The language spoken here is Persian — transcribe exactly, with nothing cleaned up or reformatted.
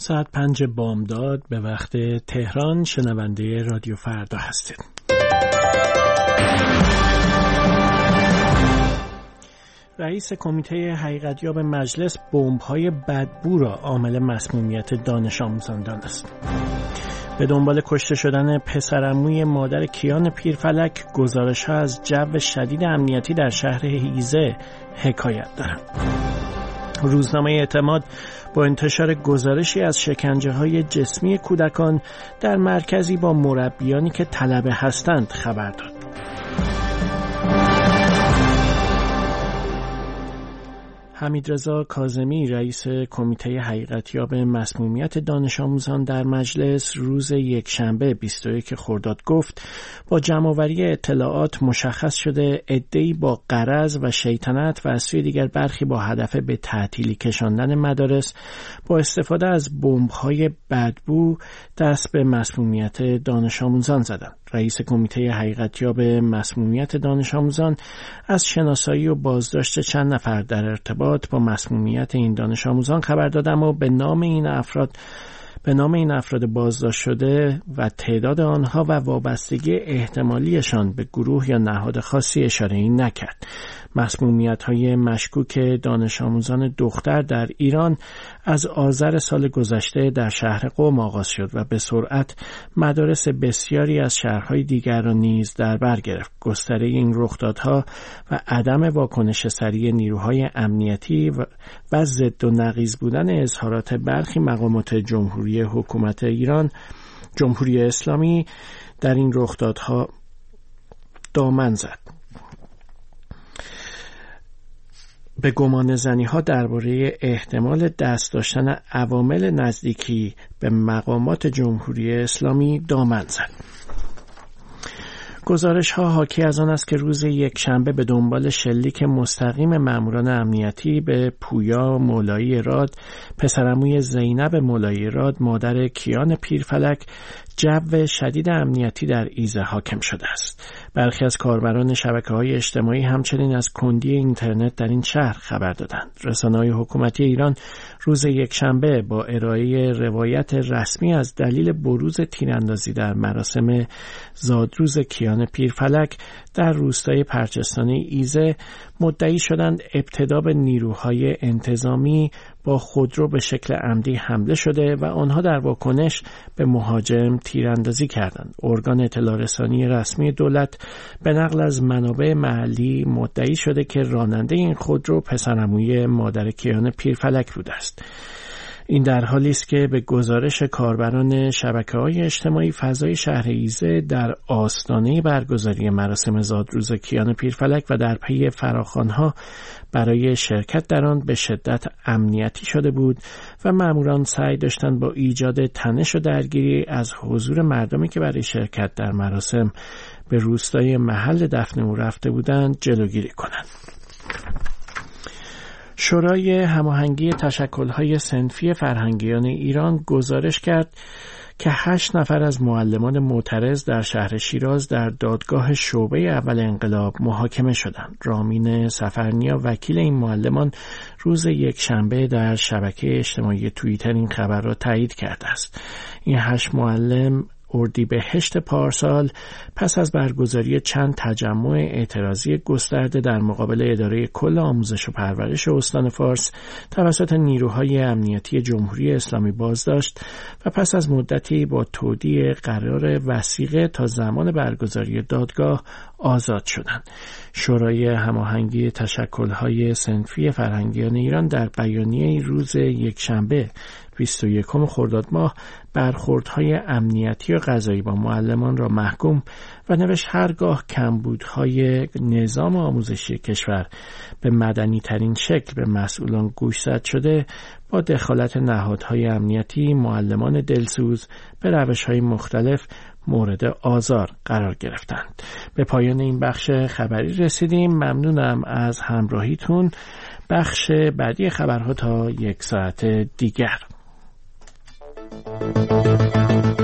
ساعت پنج بامداد به وقت تهران. شنونده رادیو فردا هستید. رئیس کمیته حقیقتیاب مجلس بمب‌های بدبو را عامل مسمومیت دانش آموزان دانست. به دنبال کشته شدن پسرعموی مادر کیان پیرفلک، گزارش‌ها از جو شدید امنیتی در شهر حیزه حکایت دارند. روزنامه اعتماد با انتشار گزارشی از شکنجه‌های جسمی کودکان در مرکزی با مربیانی که طلبه هستند خبر داد. حمیدرضا کاظمی، رئیس کمیته حقیقتیاب مسمومیت دانش آموزان در مجلس، روز یکشنبه بیست و یک خرداد گفت با جمع‌آوری اطلاعات مشخص شده عده‌ای با غرض و شیطنت و از سوی دیگر برخی با هدف به تعطیلی کشاندن مدارس با استفاده از بمب‌های بدبو دست به مسمومیت دانش آموزان زدند. رئیس کمیته حقیقتیاب مسمومیت دانش آموزان از شناسایی و بازداشت چند نفر در ارتباط با مسمومیت این دانش آموزان خبر دادم و به نام این افراد به نام این افراد بازداشت شده و تعداد آنها و وابستگی احتمالیشان به گروه یا نهاد خاصی اشاره‌ای نکرد. مسمومیت‌های مشکوک دانش آموزان دختر در ایران از آذر سال گذشته در شهر قم آغاز شد و به سرعت مدارس بسیاری از شهرهای دیگر را نیز در بر گرفت. گستره این رخدادها و عدم واکنش سریع نیروهای امنیتی و, و ضد و نقیض بودن اظهارات برخی مقامات جمهوری حکومت ایران، جمهوری اسلامی در این رخدادها دامن زد. به گمان زنی ها درباره احتمال دست داشتن عوامل نزدیکی به مقامات جمهوری اسلامی دامن زد. گزارش ها حاکی از آن است که روز یکشنبه به دنبال شلیک مستقیم ماموران امنیتی به پویا مولایی راد، پسرعموی زینب مولایی راد، مادر کیان پیرفلک، جو شدید امنیتی در ایزه حاکم شده است. برخی از کاربران شبکه‌های اجتماعی همچنین از کندی اینترنت در این شهر خبر دادند. رسانه‌های حکومتی ایران روز یکشنبه با ارائه روایت رسمی از دلیل بروز تیراندازی در مراسم زادروز کیان پیرفلک در روستای پرچستان ایزه مدعی شدند ابتدا به نیروهای انتظامی با خودرو به شکل عمدی حمله شده و آنها در واکنش به مهاجم تیراندازی کردند. ارگان اطلاع رسانی رسمی دولت به نقل از منابع محلی مدعی شده که راننده این خودرو پسرعموی مادر کیان پیرفلک بوده است. این در حالی است که به گزارش کاربران شبکه‌های اجتماعی فضای شهر ایزه در آستانه برگزاری مراسم زادروز کیان پیرفلک و در پی فراخوان‌ها برای شرکت در آن به شدت امنیتی شده بود و ماموران سعی داشتند با ایجاد تنش و درگیری از حضور مردمی که برای شرکت در مراسم به روستای محل دفن او رفته بودند جلوگیری کنند. شورای هماهنگی تشکل‌های صنفی فرهنگیان ایران گزارش کرد که هشت نفر از معلمان معترض در شهر شیراز در دادگاه شعبه اول انقلاب محاکمه شدند. رامین سفرنیا وکیل این معلمان روز یکشنبه در شبکه اجتماعی توییتر این خبر را تایید کرده است. این هشت معلم اردیبهشت پارسال پس از برگزاری چند تجمع اعتراضی گسترده در مقابل اداره کل آموزش و پرورش استان فارس توسط نیروهای امنیتی جمهوری اسلامی بازداشت و پس از مدتی با تودیع قرار وثیقه تا زمان برگزاری دادگاه آزاد شدند. شورای هماهنگی تشکل‌های صنفی فرهنگیان ایران در بیانیه روز یکشنبه بیست و یکم خرداد ماه برخوردهای امنیتی و قضایی با معلمان را محکوم و نوشت هرگاه کمبودهای نظام آموزشی کشور به مدنی ترین شکل به مسئولان گوشزد شده، با دخالت نهادهای امنیتی معلمان دلسوز به روش‌های مختلف مورد آزار قرار گرفتند. به پایان این بخش خبری رسیدیم. ممنونم از همراهیتون. بخش بعدی خبرها تا یک ساعت دیگر.